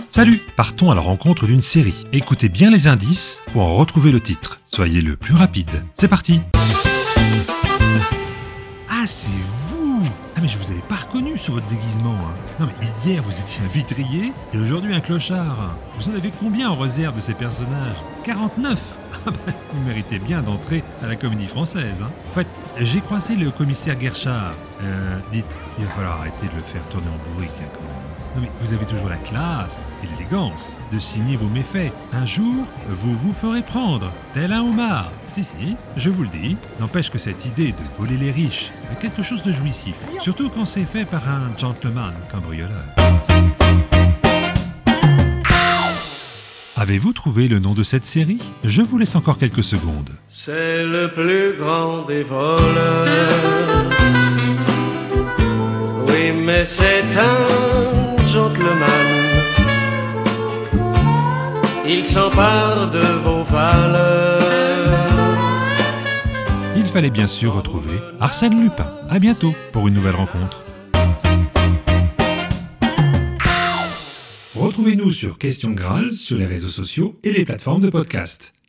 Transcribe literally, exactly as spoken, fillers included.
Salut, partons à la rencontre d'une série. Écoutez bien les indices pour en retrouver le titre. Soyez le plus rapide. C'est parti. Ah, c'est vous! Ah, mais je vous avais pas reconnu sur votre déguisement. Hein. Non, mais hier vous étiez un vitrier et aujourd'hui un clochard. Vous en avez combien en réserve de ces personnages? quarante-neuf! Ah bah, vous méritez bien d'entrer à la Comédie Française. Hein. En fait, j'ai croisé le commissaire Guerchard. Euh, dites, il va falloir arrêter de le faire tourner en bourrique hein, quand même. Non mais vous avez toujours la classe et l'élégance de signer vos méfaits. Un jour, vous vous ferez prendre, tel un homard. Si, si, je vous le dis. N'empêche que cette idée de voler les riches a quelque chose de jouissif. Surtout quand c'est fait par un gentleman cambrioleur. Avez-vous trouvé le nom de cette série? Je vous laisse encore quelques secondes. C'est le plus grand des voleurs. Oui, mais c'est un gentleman. Il s'empare de vos valeurs. Il fallait bien sûr retrouver Arsène Lupin. À bientôt pour une nouvelle rencontre. Retrouvez-nous sur Question Graal sur les réseaux sociaux et les plateformes de podcast.